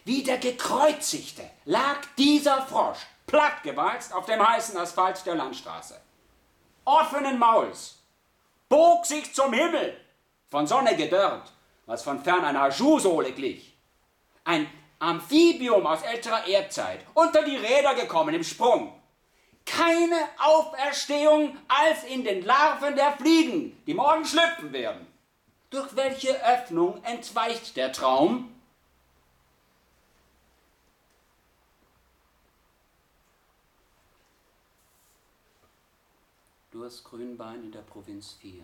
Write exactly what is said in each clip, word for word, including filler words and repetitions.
Wie der Gekreuzigte lag dieser Frosch plattgewalzt auf dem heißen Asphalt der Landstraße. Offenen Mauls, bog sich zum Himmel, von Sonne gedörrt, was von fern einer Schuhsohle glich. Ein Amphibium aus älterer Erdzeit, unter die Räder gekommen im Sprung. Keine Auferstehung als in den Larven der Fliegen, die morgen schlüpfen werden. Durch welche Öffnung entweicht der Traum? Durchs Grünbein in der Provinz vier.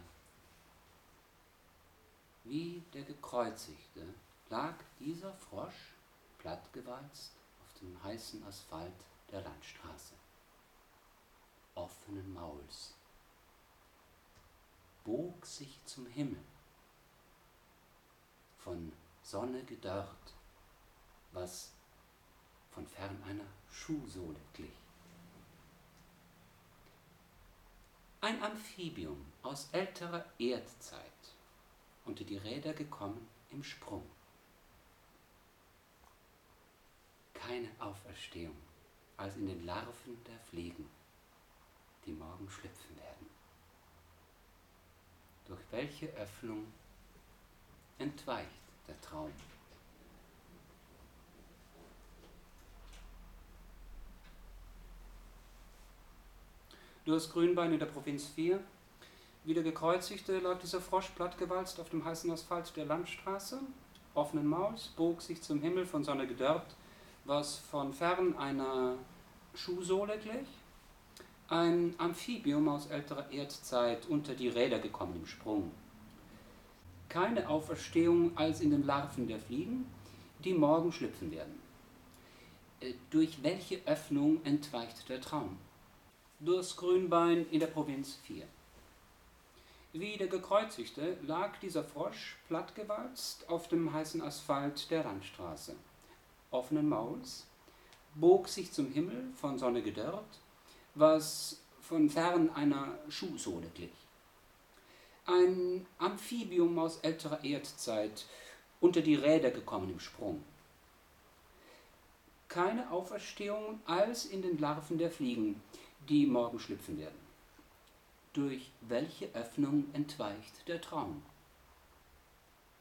Wie der Gekreuzigte lag dieser Frosch plattgewalzt auf dem heißen Asphalt der Landstraße. Offenen Mauls, bog sich zum Himmel, von Sonne gedörrt, was von fern einer Schuhsohle glich. Ein Amphibium aus älterer Erdzeit, unter die Räder gekommen im Sprung. Keine Auferstehung als in den Larven der Fliegen, die morgen schlüpfen werden. Durch welche Öffnung entweicht der Traum? Durchs Grünbein in der Provinz vier. Wie der Gekreuzigte lag dieser Frosch plattgewalzt auf dem heißen Asphalt der Landstraße. Offenen Mauls, bog sich zum Himmel, von Sonne gedörrt, was von fern einer Schuhsohle glich. Ein Amphibium aus älterer Erdzeit, unter die Räder gekommen im Sprung. Keine Auferstehung als in den Larven der Fliegen, die morgen schlüpfen werden. Durch welche Öffnung entweicht der Traum? Durchs Grünbein in der Provinz vier. Wie der Gekreuzigte lag dieser Frosch plattgewalzt auf dem heißen Asphalt der Landstraße. Offenen Mauls, bog sich zum Himmel, von Sonne gedörrt, was von fern einer Schuhsohle glich. Ein Amphibium aus älterer Erdzeit, unter die Räder gekommen im Sprung. Keine Auferstehung als in den Larven der Fliegen, die morgen schlüpfen werden. Durch welche Öffnung entweicht der Traum?